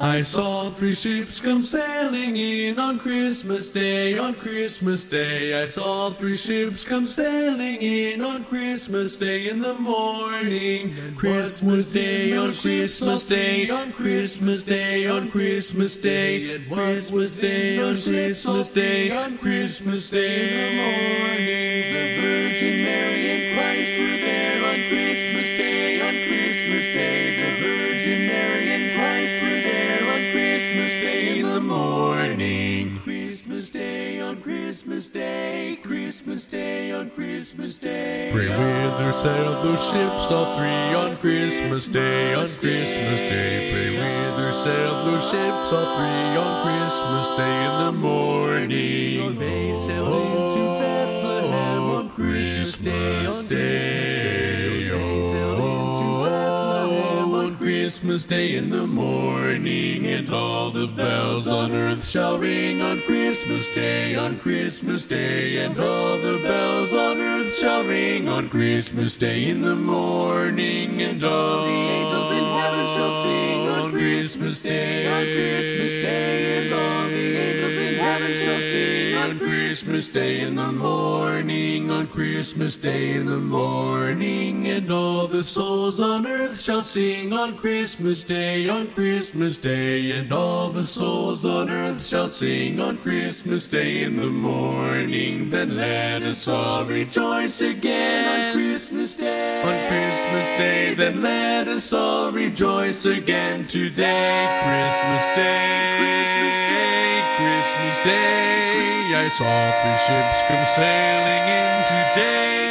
I saw three ships come sailing in on Christmas Day, on Christmas Day. I saw three ships come sailing in on Christmas Day in the morning. Christmas Day, on Christmas Day, on Christmas Day, on Christmas Day. Christmas Day, on Christmas Day, on Christmas Day in the morning. The Virgin Mary and Christ were there on Christmas Day, on Christmas Day. The Virgin Mary and Christ were there on Christmas Day in the morning. Christmas Day, on Christmas Day, Christmas Day, on Christmas Day. Pray with her sailed those ships, all three on Christmas Day, on Christmas Day. Pray with her sailed those ships, all three on Christmas Day in the morning. They sailed into Bethlehem on Christmas Day, on Christmas Day. They sailed into Bethlehem on Christmas Day in the morning, and all the bells on earth shall ring on Christmas Day, on Christmas Day, and all the bells on earth shall ring on Christmas Day in the morning, and all the angels in heaven shall sing on Christmas Day, on Christmas Day, and all the angels in heaven shall sing on Christmas Day in the morning, on Christmas Day in the morning, and all the souls on earth shall sing on Christmas Day, on Christmas Day, and all the souls on earth shall sing on Christmas Day in the morning. Then let us all rejoice again on Christmas Day, on Christmas Day. Then let us all rejoice again today. Christmas Day, Christmas Day, Christmas Day. I saw three ships come sailing in today.